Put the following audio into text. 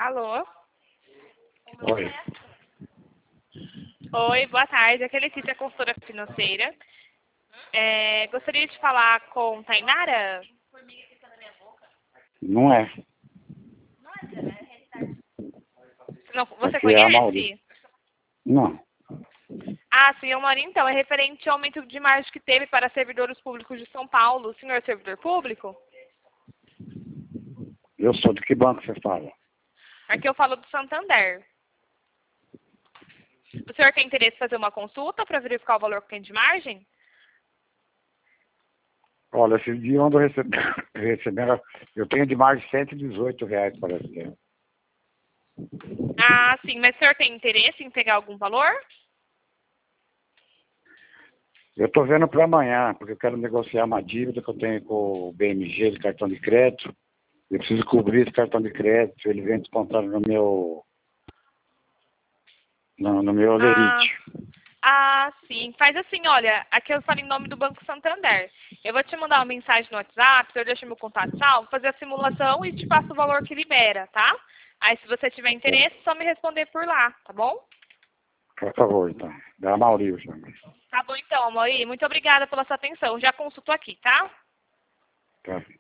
Alô? Oi. Oi, boa tarde. Aqui é a Letícia, consultora financeira. Gostaria de falar com Tainara? Não é. Não, você Aqui é a Mauri. conhece? Não. Ah, sim, eu moro então. É referente ao aumento de margem que teve para servidores públicos de São Paulo. O senhor é servidor público? Eu sou de que banco você fala? Aqui eu falo do Santander. O senhor tem interesse em fazer uma consulta para verificar o valor que tem de margem? Olha, esse dia onde eu recebendo, eu tenho de mais de R$ 118, parece. Ah, sim, mas o senhor tem interesse em pegar algum valor? Eu estou vendo para amanhã, porque eu quero negociar uma dívida que eu tenho com o BMG de cartão de crédito. Eu preciso cobrir esse cartão de crédito, ele vem descontado no meu lerite. Sim. Faz assim, olha, aqui eu falo em nome do Banco Santander. Eu vou te mandar uma mensagem no WhatsApp, eu deixo meu contato salvo, fazer a simulação e te passo o valor que libera, tá? Aí se você tiver interesse, só me responder por lá, tá bom? Por favor, então. Da Mauri, eu chamo. Tá bom então, Amaury. Muito obrigada pela sua atenção. Já consulto aqui, tá? Tá.